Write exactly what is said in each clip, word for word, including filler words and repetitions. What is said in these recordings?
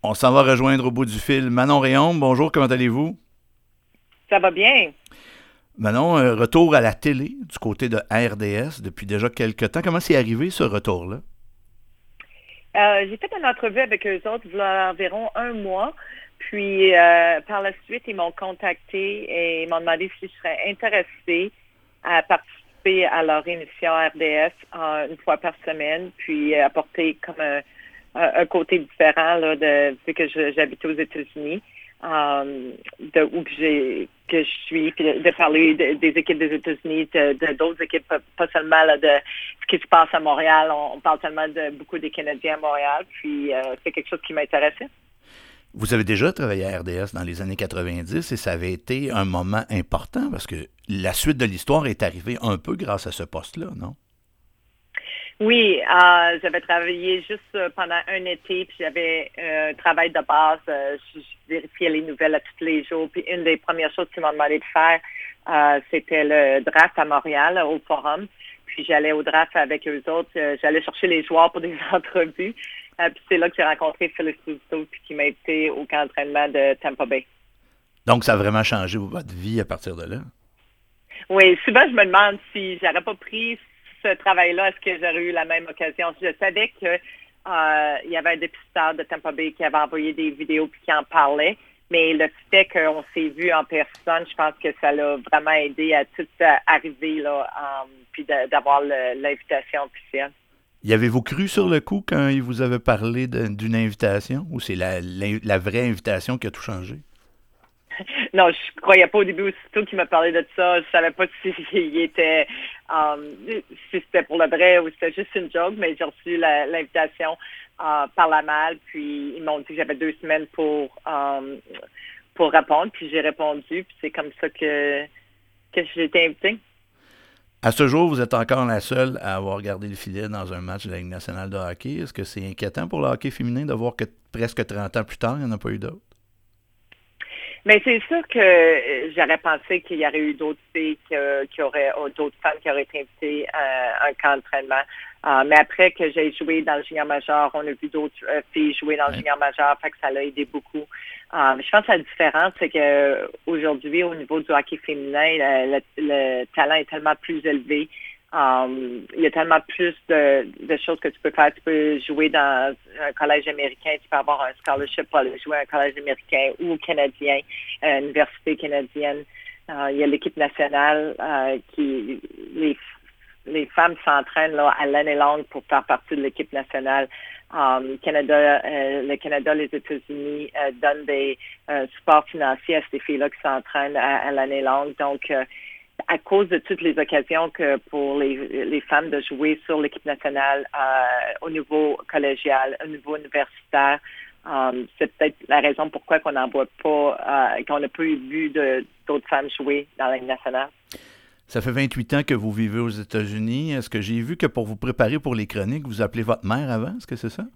On s'en va rejoindre au bout du fil Manon Réaume. Bonjour, comment allez-vous? Ça va bien. Manon, un retour à la télé du côté de R D S depuis déjà quelques temps. Comment c'est arrivé ce retour-là? Euh, j'ai fait une entrevue avec eux autres il y a environ un mois. Puis euh, par la suite, ils m'ont contacté et ils m'ont demandé si je serais intéressée à participer à leur émission R D S euh, une fois par semaine, puis euh, apporter comme un, un, un côté différent là, de vu que je, j'habite aux États-Unis. Um, de où que j'ai que je suis, puis de, de parler de, des équipes des États-Unis, de, de d'autres équipes, pas, pas seulement là, de ce qui se passe à Montréal. On, on parle tellement de beaucoup des Canadiens à Montréal, puis euh, c'est quelque chose qui m'intéressait. Vous avez déjà travaillé à R D S dans les années quatre-vingt-dix et ça avait été un moment important parce que la suite de l'histoire est arrivée un peu grâce à ce poste-là, non? Oui, euh, j'avais travaillé juste pendant un été, puis j'avais euh, un travail de base. Euh, je, je vérifiais les nouvelles à tous les jours. Puis une des premières choses qu'ils m'ont demandé de faire, euh, c'était le draft à Montréal, au Forum. Puis j'allais au draft avec eux autres. Euh, j'allais chercher les joueurs pour des entrevues. Euh, puis c'est là que j'ai rencontré Phil Esposito, puis qui m'a invité au camp d'entraînement de Tampa Bay. Donc, ça a vraiment changé votre vie à partir de là? Oui, souvent je me demande si j'aurais pas pris ce travail-là, est-ce que j'aurais eu la même occasion? Je savais que euh, il y avait un dépisteur de Tampa Bay qui avait envoyé des vidéos puis qui en parlait, mais le fait qu'on s'est vu en personne, je pense que ça l'a vraiment aidé à tout arriver là, um, puis de, d'avoir le, l'invitation officielle. Y avez-vous cru sur le coup quand il vous avait parlé de, d'une invitation ou c'est la, la, la vraie invitation qui a tout changé? Non, je croyais pas au début, aussitôt qu'il m'a parlé de ça. Je savais pas si il était, um, si c'était pour le vrai ou si c'était juste une joke, mais j'ai reçu la, l'invitation uh, par la malle, puis ils m'ont dit que j'avais deux semaines pour um, pour répondre, puis j'ai répondu, puis c'est comme ça que que j'ai été invitée. À ce jour, vous êtes encore la seule à avoir gardé le filet dans un match de la Ligue nationale de hockey. Est-ce que c'est inquiétant pour le hockey féminin de voir que presque trente ans plus tard, il n'y en a pas eu d'autres? Mais c'est sûr que j'aurais pensé qu'il y aurait eu d'autres filles qui, qui auraient, ou d'autres femmes qui auraient été invitées à un camp d'entraînement. Uh, mais après que j'ai joué dans le junior majeur, on a vu d'autres euh, filles jouer dans le junior majeur, fait que ça l'a aidé beaucoup. Uh, mais je pense que la différence, c'est que aujourd'hui, au niveau du hockey féminin, le, le, le talent est tellement plus élevé. Um, il y a tellement plus de, de choses que tu peux faire. Tu peux jouer dans un collège américain, tu peux avoir un scholarship pour aller jouer à un collège américain ou canadien, euh, université canadienne. Uh, il y a l'équipe nationale uh, qui les les femmes s'entraînent là à l'année longue pour faire partie de l'équipe nationale. Um, Canada, euh, le Canada, les États-Unis euh, donnent des euh, supports financiers à ces filles-là qui s'entraînent à, à l'année longue. Donc, euh, à cause de toutes les occasions que pour les, les femmes de jouer sur l'équipe nationale euh, au niveau collégial, au niveau universitaire, um, c'est peut-être la raison pourquoi qu'on n'en voit pas, euh, qu'on n'a pas eu vu de, d'autres femmes jouer dans la Ligue nationale. Ça fait vingt-huit ans que vous vivez aux États-Unis. Est-ce que j'ai vu que pour vous préparer pour les chroniques, vous appelez votre mère avant? Est-ce que c'est ça?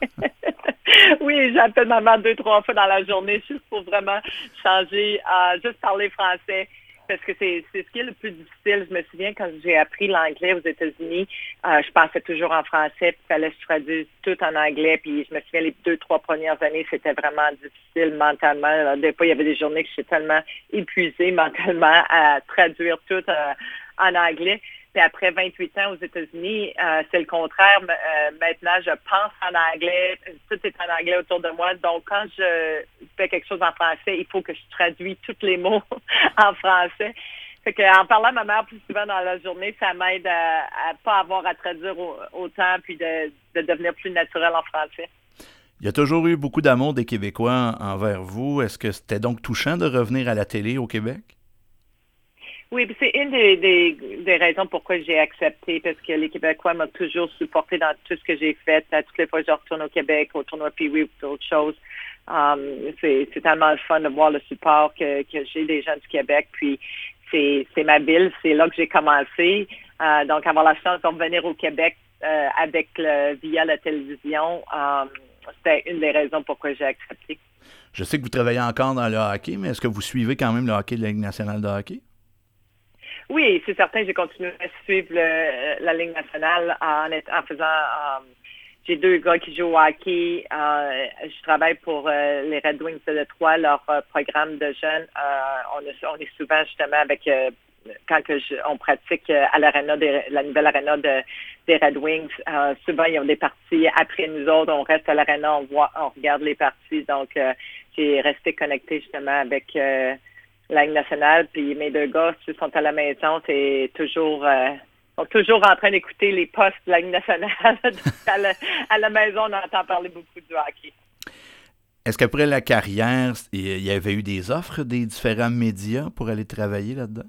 Oui, j'appelle ma mère deux, trois fois dans la journée juste pour vraiment changer, euh, juste parler français. Parce que c'est, c'est ce qui est le plus difficile. Je me souviens quand j'ai appris l'anglais aux États-Unis, euh, je pensais toujours en français, puis il fallait que je traduise tout en anglais. Puis je me souviens les deux, trois premières années, c'était vraiment difficile mentalement. Alors, des fois, il y avait des journées que j'étais tellement épuisée mentalement à traduire tout euh, en anglais. Puis après vingt-huit ans aux États-Unis, euh, c'est le contraire. Euh, maintenant, je pense en anglais. Tout est en anglais autour de moi. Donc, quand je fais quelque chose en français, il faut que je traduis tous les mots en français. Fait que, en parlant à ma mère plus souvent dans la journée, ça m'aide à, à pas avoir à traduire autant puis de, de devenir plus naturel en français. Il y a toujours eu beaucoup d'amour des Québécois envers vous. Est-ce que c'était donc touchant de revenir à la télé au Québec? Oui, puis c'est une des, des, des raisons pourquoi j'ai accepté, parce que les Québécois m'ont toujours supporté dans tout ce que j'ai fait. À toutes les fois que je retourne au Québec, au tournoi Pee-Wee ou d'autres choses, um, c'est, c'est tellement le fun de voir le support que, que j'ai des gens du Québec. Puis c'est, c'est ma ville, c'est là que j'ai commencé. Uh, donc avoir la chance de revenir au Québec uh, avec le, via la télévision, um, c'était une des raisons pourquoi j'ai accepté. Je sais que vous travaillez encore dans le hockey, mais est-ce que vous suivez quand même le hockey de la Ligue nationale de hockey? Oui, c'est certain, j'ai continué à suivre le, la Ligue nationale en, en faisant... Um, j'ai deux gars qui jouent au hockey. Euh, je travaille pour euh, les Red Wings de Détroit, leur euh, programme de jeunes. Euh, on, est, on est souvent justement avec euh, quand que je, on pratique euh, à l'aréna des, la nouvelle aréna de, des Red Wings. Euh, souvent, ils ont des parties après nous autres. On reste à l'aréna, on voit, on regarde les parties. Donc, euh, j'ai resté connecté justement avec euh, la Ligue nationale. Puis mes deux gars, s'ils sont à la maison, c'est toujours euh, sont toujours en train d'écouter les postes de la Ligue nationale. à, la, à la maison, on entend parler beaucoup du hockey. Est-ce qu'après la carrière, il y avait eu des offres des différents médias pour aller travailler là-dedans?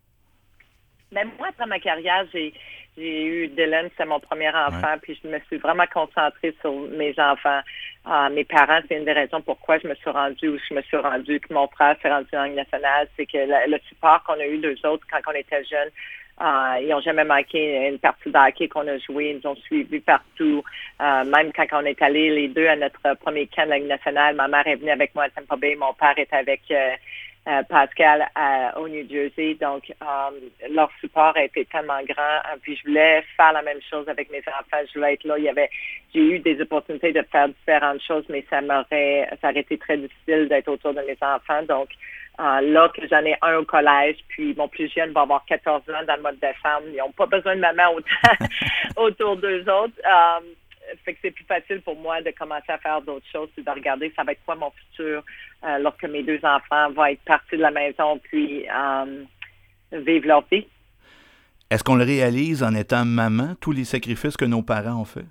Ben, moi, après ma carrière, j'ai, j'ai eu Dylan, c'est mon premier enfant, ouais. Puis je me suis vraiment concentrée sur mes enfants. Euh, mes parents, c'est une des raisons pourquoi je me suis rendue où je me suis rendue, que mon frère s'est rendu en Ligue nationale, c'est que la, le support qu'on a eu d'eux autres quand on était jeunes, euh, ils n'ont jamais manqué une partie de hockey qu'on a joué, ils nous ont suivis partout. Euh, même quand on est allés les deux à notre premier camp de la Ligue nationale, ma mère est venue avec moi à Tampa Bay, mon père est avec... Euh, Euh, Pascal à, au New Jersey. Donc, euh, leur support a été tellement grand. Puis, je voulais faire la même chose avec mes enfants. Je voulais être là. Il y avait, j'ai eu des opportunités de faire différentes choses, mais ça m'aurait, ça aurait été très difficile d'être autour de mes enfants. Donc, euh, là que j'en ai un au collège, puis mon plus jeune va avoir quatorze ans dans le mois de décembre. Ils n'ont pas besoin de maman autant autour d'eux autres. Euh, Fait que c'est plus facile pour moi de commencer à faire d'autres choses et de regarder ça va être quoi mon futur euh, lorsque mes deux enfants vont être partis de la maison puis euh, vivre leur vie. Est-ce qu'on le réalise en étant maman, tous les sacrifices que nos parents ont fait?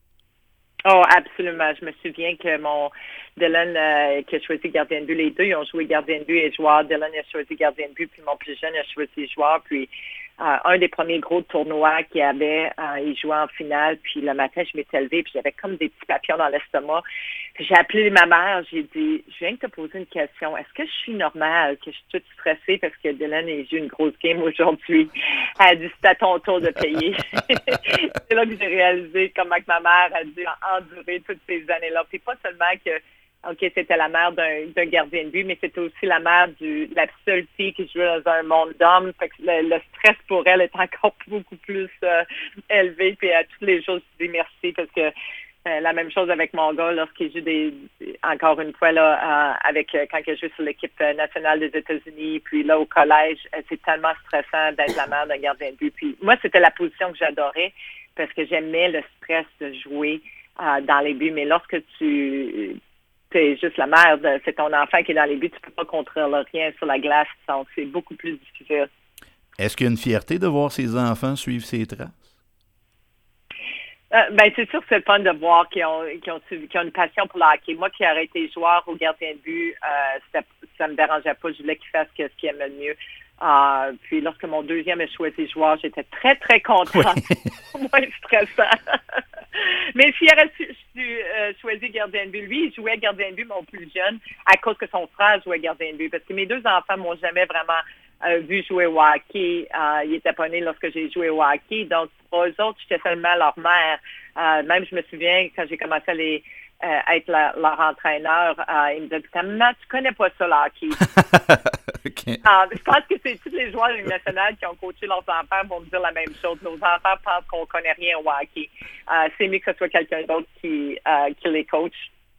Oh, absolument. Je me souviens que mon Dylan euh, qui a choisi gardien de but, les deux, ils ont joué gardien de but et joueur. Dylan a choisi gardien de but, puis mon plus jeune a choisi joueur, puis Euh, un des premiers gros tournois qu'il y avait, euh, il jouait en finale, puis le matin, je m'étais levée, puis j'avais comme des petits papillons dans l'estomac. Puis j'ai appelé ma mère, j'ai dit, je viens de te poser une question, est-ce que je suis normale, que je suis toute stressée parce que Dylan a joué une grosse game aujourd'hui? Elle a dit, c'est à ton tour de payer. C'est là que j'ai réalisé comment que ma mère a dû endurer toutes ces années-là. Puis pas seulement que OK, c'était la mère d'un, d'un gardien de but, mais c'était aussi la mère du, de la seule fille qui jouait dans un monde d'hommes. Fait que le, le stress pour elle est encore beaucoup plus euh, élevé. Puis à tous les jours, je dis merci parce que euh, la même chose avec mon gars lorsqu'il joue des, encore une fois là, euh, avec euh, quand il joue sur l'équipe nationale des États-Unis, puis là au collège, euh, c'est tellement stressant d'être la mère d'un gardien de but. Puis moi, c'était la position que j'adorais parce que j'aimais le stress de jouer euh, dans les buts. Mais lorsque tu c'est juste la mère, de, c'est ton enfant qui est dans les buts, tu ne peux pas contrôler rien sur la glace, donc c'est beaucoup plus difficile. Est-ce qu'il y a une fierté de voir ses enfants suivre ses traces? Euh, ben c'est sûr que c'est le fun de voir qu'ils ont, qu'ils ont, qu'ils ont une passion pour le hockey. Moi qui aurais été joueur ou gardien de but, euh, ça ne me dérangeait pas. Je voulais qu'il fasse ce qu'il aimait le mieux. Euh, puis lorsque mon deuxième a choisi joueur, j'étais très, très contente. Oui. Moins stressant. Mais s'il aurait su, su, euh, choisi gardien de but, lui, il jouait gardien de but, mon plus jeune, à cause que son frère jouait gardien de but. Parce que mes deux enfants m'ont jamais vraiment euh, vu jouer au hockey. Euh, ils n'étaient pas nés lorsque j'ai joué au hockey. Donc, pour eux autres, j'étais seulement leur mère. Euh, même, je me souviens, quand j'ai commencé à les... Euh, être la, leur entraîneur, euh, il me disait, maman, tu connais pas ça, le hockey. Okay. Euh, je pense que c'est tous les joueurs de Ligue nationale qui ont coaché leurs enfants vont me dire la même chose. Nos enfants pensent qu'on connaît rien au hockey. Euh, c'est mieux que ce soit quelqu'un d'autre qui, euh, qui les coach.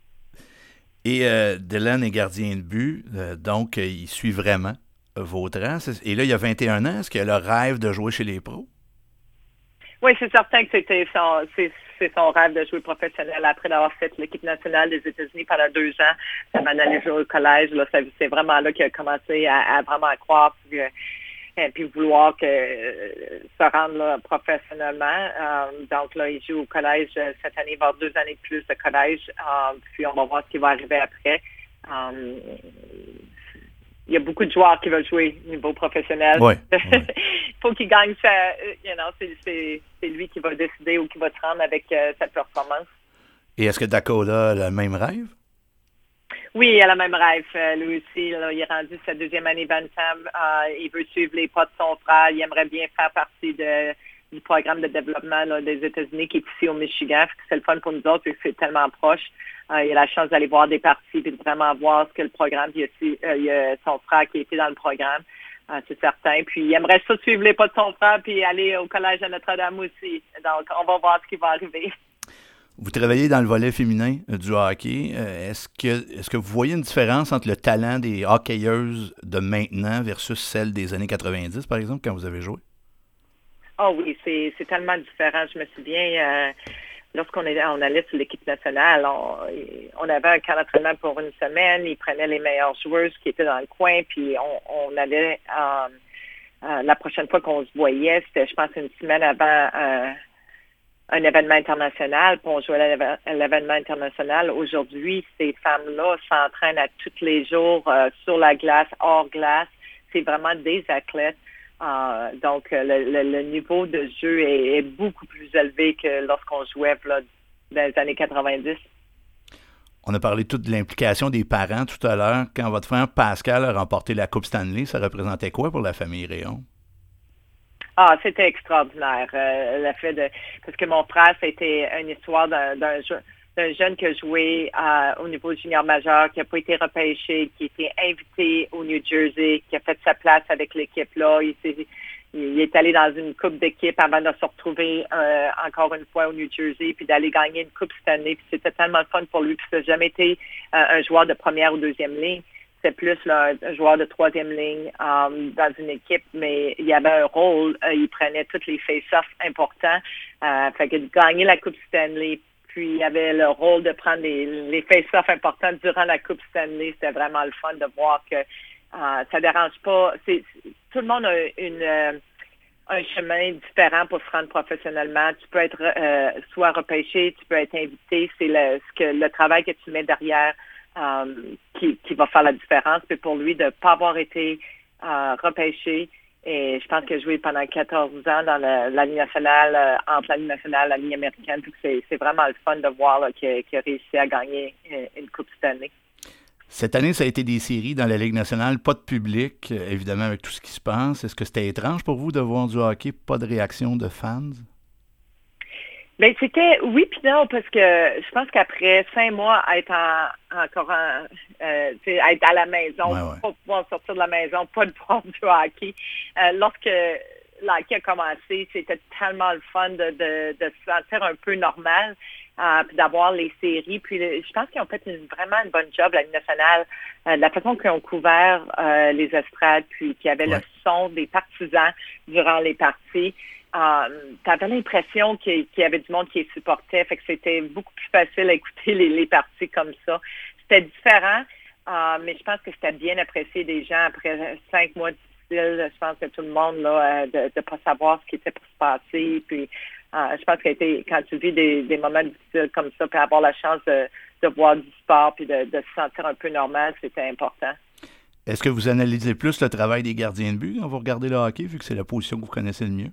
Et euh, Dylan est gardien de but, euh, donc euh, il suit vraiment vos traces. Et là, il y a vingt et un ans, est-ce qu'il a le rêve de jouer chez les pros? Oui, c'est certain que c'était son, c'est, c'est son rêve de jouer professionnel après d'avoir fait l'équipe nationale des États-Unis pendant deux ans. Ça m'a donné jouer au collège. Là, ça, c'est vraiment là qu'il a commencé à, à vraiment croire puis, euh, puis vouloir que, euh, se rendre là, professionnellement. Euh, donc là, il joue au collège cette année. Il va avoir deux années de plus de collège. Euh, puis on va voir ce qui va arriver après. Euh, Il y a beaucoup de joueurs qui veulent jouer au niveau professionnel. Ouais, ouais. Il faut qu'il gagne sa... You know, c'est, c'est, c'est lui qui va décider où qui va se rendre avec euh, sa performance. Et est-ce que Dakota a le même rêve? Oui, il a le même rêve. Euh, lui aussi, là, il est rendu sa deuxième année Bantam. Euh, il veut suivre les pas de son frère. Il aimerait bien faire partie de, du programme de développement là, des États-Unis qui est ici au Michigan. C'est le fun pour nous autres, c'est tellement proche. Euh, il a la chance d'aller voir des parties et de vraiment voir ce que le programme. Puis il y a, euh, il y a son frère qui était dans le programme, euh, c'est certain. Puis il aimerait ça suivre les pas de son frère puis aller au collège à Notre-Dame aussi. Donc, on va voir ce qui va arriver. Vous travaillez dans le volet féminin euh, du hockey. Euh, est-ce que est-ce que vous voyez une différence entre le talent des hockeyeuses de maintenant versus celle des années quatre-vingt-dix, par exemple, quand vous avez joué? Oh oui, c'est, c'est tellement différent. Je me souviens, euh, lorsqu'on est, on allait sur l'équipe nationale, on, on avait un camp d'entraînement pour une semaine. Ils prenaient les meilleures joueuses qui étaient dans le coin, puis on, on allait... Euh, euh, la prochaine fois qu'on se voyait, c'était, je pense, une semaine avant... Euh, un événement international, puis on jouait à l'événement international. Aujourd'hui, ces femmes-là s'entraînent à tous les jours euh, sur la glace, hors glace. C'est vraiment des athlètes. Euh, donc, le, le, le niveau de jeu est, est beaucoup plus élevé que lorsqu'on jouait là, dans les années quatre-vingt-dix. On a parlé toute de l'implication des parents tout à l'heure. Quand votre frère Pascal a remporté la Coupe Stanley, ça représentait quoi pour la famille Réaume? Ah, c'était extraordinaire, euh, le fait de... Parce que mon frère, c'était une histoire d'un, d'un, d'un jeune qui a joué euh, au niveau junior majeur, qui n'a pas été repêché, qui a été invité au New Jersey, qui a fait sa place avec l'équipe-là. Il, s'est, il est allé dans une coupe d'équipe avant de se retrouver euh, encore une fois au New Jersey, puis d'aller gagner une coupe cette année. Puis c'était tellement le fun pour lui, puis ça n'a jamais été euh, un joueur de première ou deuxième ligne. C'était plus là, un joueur de troisième ligne um, dans une équipe, mais il y avait un rôle. Euh, il prenait tous les face-offs importants. Euh, fait que de gagner la Coupe Stanley, puis il y avait le rôle de prendre les, les face-offs importants durant la Coupe Stanley. C'était vraiment le fun de voir que euh, ça dérange pas. C'est, tout le monde a une, euh, un chemin différent pour se rendre professionnellement. Tu peux être euh, soit repêché, tu peux être invité. C'est le, ce que, le travail que tu mets derrière. Um, qui, qui va faire la différence. Puis pour lui, de ne pas avoir été euh, repêché, et je pense qu'il a joué pendant quatorze ans dans la, la Ligue nationale, euh, entre la Ligue nationale et la Ligue américaine. Puis c'est, c'est vraiment le fun de voir là, qu'il, qu'il a réussi à gagner une, une Coupe Stanley. Cette année, ça a été des séries dans la Ligue nationale, pas de public, évidemment, avec tout ce qui se passe. Est-ce que c'était étrange pour vous de voir du hockey, pas de réaction de fans? Ben c'était oui puis non, parce que je pense qu'après cinq mois à être en, encore en, euh, à être à la maison, ouais, ouais. pas pouvoir sortir de la maison, pas de voir du hockey. Euh, lorsque le hockey a commencé, c'était tellement le fun de, de, de se sentir un peu normal, euh, puis d'avoir les séries. Puis le, je pense qu'ils ont fait une, vraiment une bonne job, la Ligue nationale, euh, de la façon qu'ils ont couvert euh, les estrades, puis qu'il y avait ouais. le son des partisans durant les parties. Um, tu avais l'impression qu'il, qu'il y avait du monde qui les supportait, fait que c'était beaucoup plus facile à écouter les, les parties comme ça. C'était différent, uh, mais je pense que c'était bien apprécié des gens après cinq mois difficiles. Je pense que tout le monde, là, de ne pas savoir ce qui était pour se passer. Puis, uh, je pense que quand tu vis des, des moments difficiles comme ça, puis avoir la chance de, de voir du sport, puis de, de se sentir un peu normal, c'était important. Est-ce que vous analysez plus le travail des gardiens de but quand vous regardez le hockey, vu que c'est la position que vous connaissez le mieux?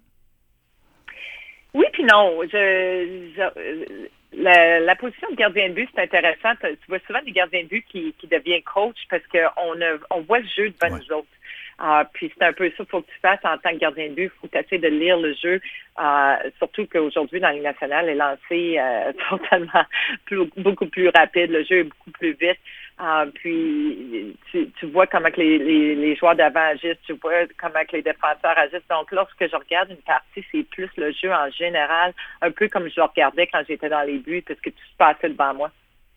Oui, puis non. Je, je, la, la position de gardien de but, c'est intéressant. Tu vois souvent des gardiens de but qui, qui deviennent coach parce qu'on on voit le jeu devant ouais. nous autres. Uh, puis c'est un peu ça qu'il faut que tu fasses en tant que gardien de but. Il faut que tu essaies de lire le jeu. Uh, surtout qu'aujourd'hui, dans la Ligue nationale, les lancers euh, sont tellement plus, beaucoup plus rapides. Le jeu est beaucoup plus vite. Uh, puis tu, tu vois comment que les, les, les joueurs d'avant agissent. Tu vois comment que les défenseurs agissent. Donc, lorsque je regarde une partie, c'est plus le jeu en général, un peu comme je le regardais quand j'étais dans les buts parce que tout se passait devant moi.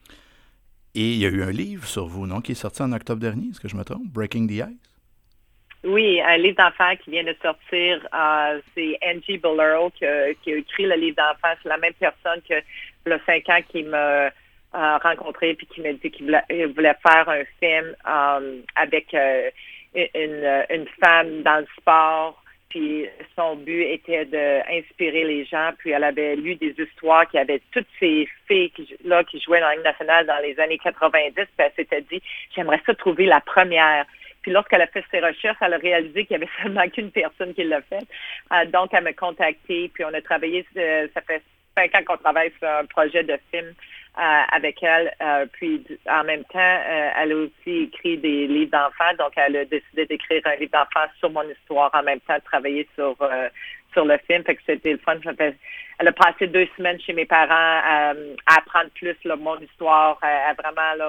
Et il y a eu un livre sur vous, non, qui est sorti en octobre dernier, est-ce que je me trompe? Breaking the Ice? Oui, un livre d'enfants qui vient de sortir. Euh, c'est Angie Bolero qui a, qui a écrit le livre d'enfants. C'est la même personne que, il y a cinq ans, qui m'a euh, rencontré puis qui m'a dit qu'il voulait, il voulait faire un film euh, avec euh, une, une femme dans le sport. Puis son but était d'inspirer les gens. Puis elle avait lu des histoires qui avaient toutes ces filles qui, là, qui jouaient dans la Ligue nationale dans les années quatre-vingt-dix. Puis elle s'était dit, j'aimerais ça trouver la première. Puis lorsqu'elle a fait ses recherches, elle a réalisé qu'il n'y avait seulement qu'une personne qui l'a fait. Euh, donc, elle m'a contactée, puis on a travaillé, euh, ça fait cinq ans qu'on travaille sur un projet de film euh, avec elle. Euh, puis, en même temps, euh, elle a aussi écrit des livres d'enfants. Donc, elle a décidé d'écrire un livre d'enfants sur mon histoire, en même temps de travailler sur euh, sur le film. Fait que c'était le fun. Fait, elle a passé deux semaines chez mes parents euh, à apprendre plus là, mon histoire, à, à vraiment là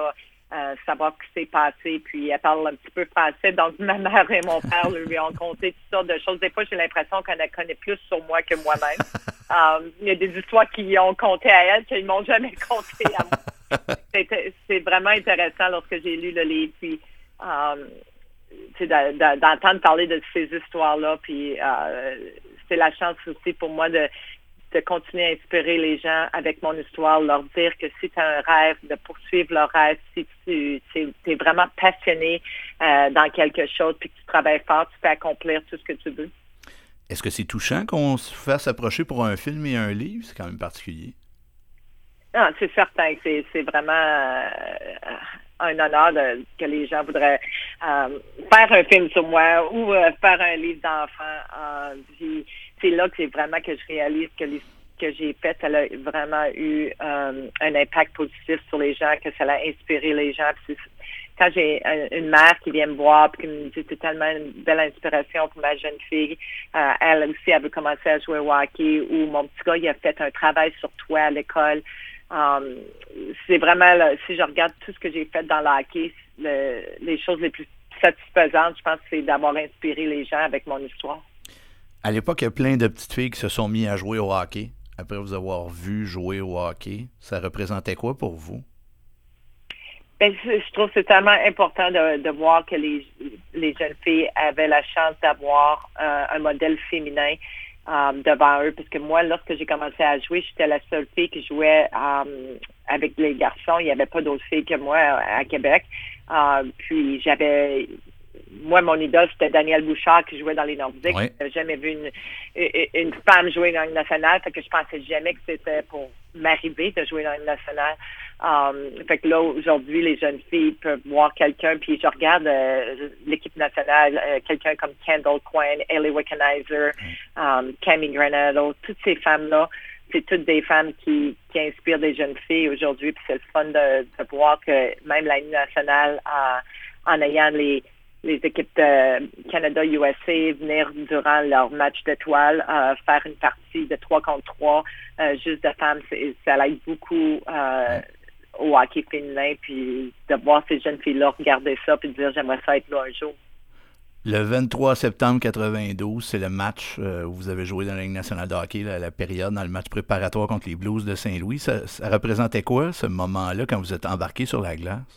euh, savoir ce qui s'est passé. Puis elle parle un petit peu français, donc ma mère et mon père lui ont conté toutes sortes de choses. Des fois, j'ai l'impression qu'elle en connaît plus sur moi que moi-même. euh, il y a des histoires qu'ils ont contées à elle qu'ils m'ont jamais contées à moi. C'est, c'est vraiment intéressant lorsque j'ai lu le livre. Puis, euh, d'entendre parler de ces histoires-là, puis euh, c'est la chance aussi pour moi de, de continuer à inspirer les gens avec mon histoire, leur dire que si tu as un rêve, de poursuivre leur rêve, si tu es vraiment passionné euh, dans quelque chose, puis que tu travailles fort, tu peux accomplir tout ce que tu veux. Est-ce que c'est touchant qu'on se fasse approcher pour un film et un livre? C'est quand même particulier. Non, c'est certain que c'est, c'est vraiment euh, un honneur de, que les gens voudraient euh, faire un film sur moi ou euh, faire un livre d'enfant. Euh, puis c'est là que c'est vraiment que je réalise que les, que j'ai fait, ça a vraiment eu euh, un impact positif sur les gens, que ça a inspiré les gens. Puis quand j'ai une mère qui vient me voir et qui me dit c'est tellement une belle inspiration pour ma jeune fille, euh, elle aussi, elle veut commencer à jouer au hockey, ou mon petit gars, il a fait un travail sur toi à l'école. Um, c'est vraiment, là, si je regarde tout ce que j'ai fait dans le hockey, le, les choses les plus satisfaisantes, je pense que c'est d'avoir inspiré les gens avec mon histoire. À l'époque, il y a plein de petites filles qui se sont mises à jouer au hockey. Après vous avoir vu jouer au hockey, ça représentait quoi pour vous? Ben, je trouve que c'est tellement important de, de voir que les, les jeunes filles avaient la chance d'avoir euh, un modèle féminin Um, devant eux, parce que moi, lorsque j'ai commencé à jouer, j'étais la seule fille qui jouait um, avec les garçons. Il n'y avait pas d'autres filles que moi à, à Québec. Uh, puis j'avais, moi, mon idole, c'était Danielle Bouchard qui jouait dans les Nordiques. Oui. Je n'avais jamais vu une, une, une femme jouer dans une nationale, fait que je pensais jamais que c'était pour m'arriver de jouer dans une nationale. Um, fait que là, aujourd'hui, les jeunes filles peuvent voir quelqu'un, puis je regarde euh, l'équipe nationale, euh, quelqu'un comme Kendall Quinn, Ellie Wickenheiser, um, Cammy Granado, toutes ces femmes-là, c'est toutes des femmes qui, qui inspirent des jeunes filles aujourd'hui, puis c'est le fun de, de voir que même la Ligue nationale, euh, en ayant les les équipes de Canada-U S A venir durant leur match d'étoiles, euh, faire une partie de trois contre trois, euh, juste de femmes, c'est, ça aide beaucoup euh, au hockey féminin, puis de voir ces jeunes filles-là regarder ça, puis de dire j'aimerais ça être là un jour. Le vingt-trois septembre quatre-vingt-douze, c'est le match euh, où vous avez joué dans la Ligue nationale de hockey, là, la période, dans le match préparatoire contre les Blues de Saint-Louis. Ça, ça représentait quoi, ce moment-là, quand vous êtes embarqué sur la glace?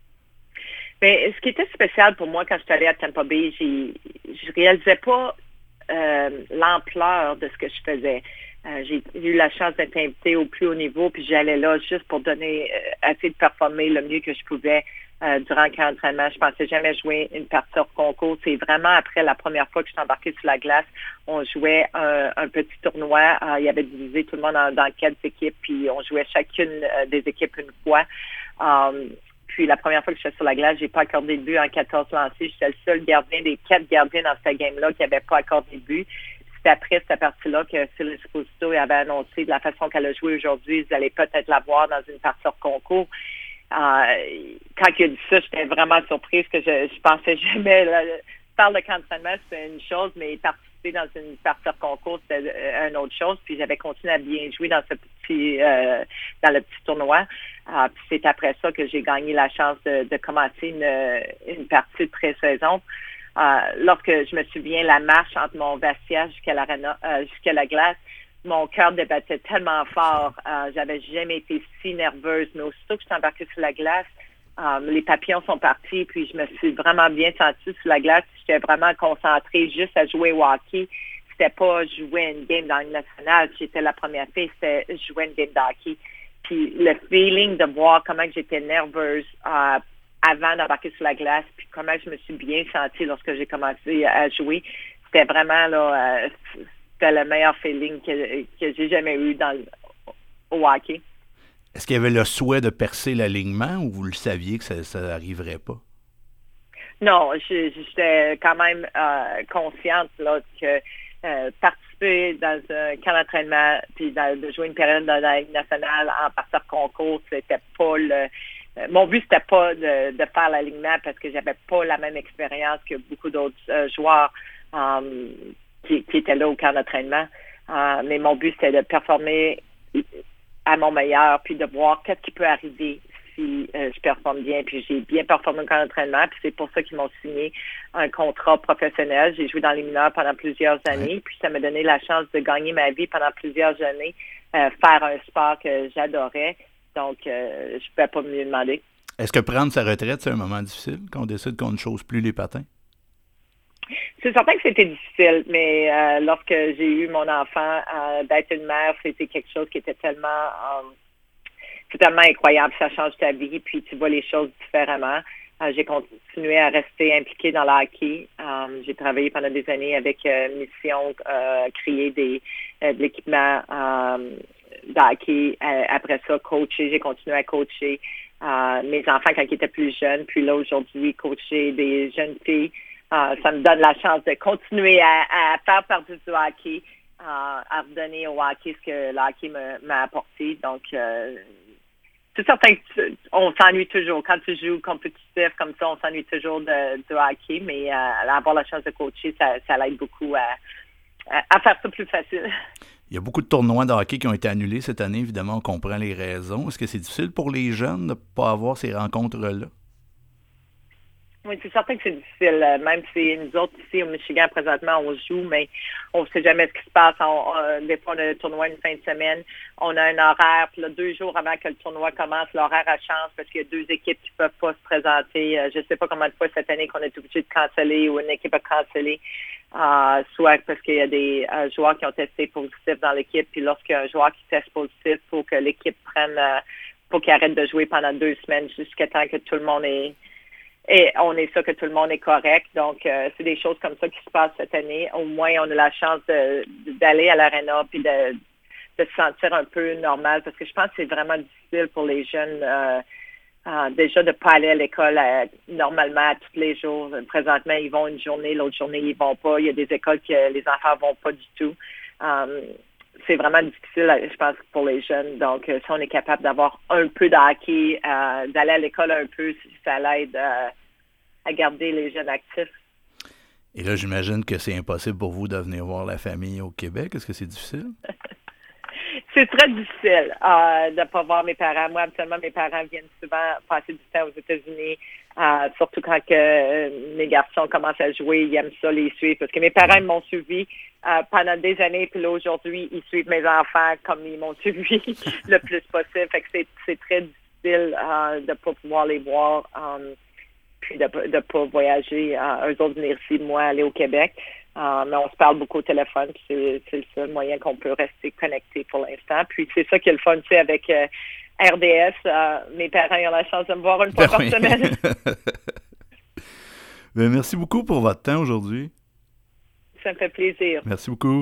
Bien, ce qui était spécial pour moi quand je suis allée à Tampa Bay, j'ai, je réalisais pas euh, l'ampleur de ce que je faisais. Euh, j'ai eu la chance d'être invitée au plus haut niveau, puis j'allais là juste pour donner, euh, essayer de performer le mieux que je pouvais euh, durant le camp d'entraînement. Je pensais jamais jouer une partie hors concours. C'est vraiment après la première fois que je suis embarquée sur la glace, on jouait un, un petit tournoi. Euh, il y avait divisé tout le monde dans, dans quatre équipes, puis on jouait chacune euh, des équipes une fois. Um, Puis la première fois que je suis sur la glace, j'ai pas accordé de but en quatorze lancés. J'étais le seul gardien des quatre gardiens dans cette game-là qui n'avait pas accordé de but. C'est après cette partie-là que Phil Esposito avait annoncé de la façon qu'elle a joué aujourd'hui, ils allaient peut-être la voir dans une partie hors concours. Euh, quand il a dit ça, j'étais vraiment surprise que je, je pensais jamais. Là, parle de camp d'entraînement, c'est une chose, mais participer dans une partie hors concours, c'était une autre chose. Puis j'avais continué à bien jouer dans ce petit, euh, dans le petit tournoi. Euh, puis c'est après ça que j'ai gagné la chance de, de commencer une, une partie de pré-saison. Euh, lorsque je me souviens la marche entre mon vestiaire jusqu'à l'arena, euh, jusqu'à la glace, mon cœur débattait tellement fort. Euh, j'avais jamais été si nerveuse, mais aussitôt que je suis embarquée sur la glace, euh, les papillons sont partis, puis je me suis vraiment bien sentie sur la glace. J'étais vraiment concentrée juste à jouer au hockey. C'était pas jouer une game dans une nationale. J'étais la première fille, c'était jouer une game de hockey. Puis le feeling de voir comment j'étais nerveuse euh, avant d'embarquer sur la glace, puis comment je me suis bien sentie lorsque j'ai commencé à jouer, c'était vraiment là, euh, c'était le meilleur feeling que, que j'ai jamais eu dans le, au hockey. Est-ce qu'il y avait le souhait de percer l'alignement ou vous le saviez que ça n'arriverait pas? Non, je, j'étais quand même euh, consciente là, que euh, participer dans un camp d'entraînement puis dans, de jouer une période dans la Ligue nationale en partie hors concours, c'était pas le... Mon but, c'était pas de, de faire l'alignement parce que j'avais pas la même expérience que beaucoup d'autres euh, joueurs um, qui, qui étaient là au camp d'entraînement. Uh, mais mon but, c'était de performer à mon meilleur puis de voir qu'est-ce qui peut arriver si euh, je performe bien. Puis j'ai bien performé au camp d'entraînement, puis c'est pour ça qu'ils m'ont signé un contrat professionnel. J'ai joué dans les mineurs pendant plusieurs années, puis ça m'a donné la chance de gagner ma vie pendant plusieurs années, euh, faire un sport que j'adorais. Donc, euh, je ne pouvais pas mieux demander. Est-ce que prendre sa retraite, c'est un moment difficile, quand on décide qu'on ne chose plus les patins? C'est certain que c'était difficile, mais euh, lorsque j'ai eu mon enfant, euh, d'être une mère, c'était quelque chose qui était tellement, euh, c'est tellement incroyable. Ça change ta vie, puis tu vois les choses différemment. Euh, j'ai continué à rester impliquée dans le hockey. Euh, j'ai travaillé pendant des années avec euh, Mission, euh, créer des, euh, de l'équipement euh, de hockey. Euh, après ça, coacher. J'ai continué à coacher euh, mes enfants quand ils étaient plus jeunes. Puis là, aujourd'hui, coacher des jeunes filles. Uh, ça me donne la chance de continuer à, à faire partie du hockey, uh, à redonner au hockey ce que le hockey m'a apporté. Donc, euh, c'est certain qu'on s'ennuie toujours. Quand tu joues compétitif comme ça, on s'ennuie toujours de, de hockey, mais euh, avoir la chance de coacher, ça, ça l'aide beaucoup à, à, à faire ça plus facile. Il y a beaucoup de tournois de hockey qui ont été annulés cette année. Évidemment, on comprend les raisons. Est-ce que c'est difficile pour les jeunes de ne pas avoir ces rencontres-là? Oui, c'est certain que c'est difficile. Même si nous autres, ici au Michigan, présentement, on joue, mais on ne sait jamais ce qui se passe. On, on, des fois, on a un tournoi une fin de semaine. On a un horaire. Puis là, deux jours avant que le tournoi commence, l'horaire a changé parce qu'il y a deux équipes qui ne peuvent pas se présenter. Je ne sais pas combien de fois cette année qu'on est obligé de canceller ou une équipe a cancellé. Euh, soit parce qu'il y a des euh, joueurs qui ont testé positif dans l'équipe. Puis lorsqu'il y a un joueur qui teste positif, il faut que l'équipe prenne, euh, faut qu'il arrête de jouer pendant deux semaines jusqu'à temps que tout le monde est... Et on est sûr que tout le monde est correct. Donc, euh, c'est des choses comme ça qui se passent cette année. Au moins, on a la chance d'aller à l'aréna puis de, de se sentir un peu normal parce que je pense que c'est vraiment difficile pour les jeunes euh, euh, déjà de ne pas aller à l'école euh, normalement tous les jours. Présentement, ils vont une journée, l'autre journée, ils vont pas. Il y a des écoles que les enfants vont pas du tout. Um, c'est vraiment difficile, je pense, pour les jeunes. Donc, euh, si on est capable d'avoir un peu de hockey, euh, d'aller à l'école un peu, ça l'aide euh, à garder les jeunes actifs. Et là, j'imagine que c'est impossible pour vous de venir voir la famille au Québec. Est-ce que c'est difficile? C'est très difficile euh, de ne pas voir mes parents. Moi, habituellement, mes parents viennent souvent passer du temps aux États-Unis, euh, surtout quand que, euh, mes garçons commencent à jouer, ils aiment ça les suivre. Parce que mes parents m'ont suivi euh, pendant des années, puis là, aujourd'hui, ils suivent mes enfants comme ils m'ont suivi le plus possible. Fait que c'est, c'est très difficile euh, de ne pas pouvoir les voir, euh, puis de ne pas voyager. Euh, eux autres venir ici, moi, aller au Québec. Uh, mais on se parle beaucoup au téléphone, puis c'est, c'est le seul moyen qu'on peut rester connecté pour l'instant. Puis c'est ça qui est le fun, tu sais, avec euh, R D S. Uh, mes parents ils ont la chance de me voir une fois ben par oui. semaine. Ben, merci beaucoup pour votre temps aujourd'hui. Ça me fait plaisir. Merci beaucoup.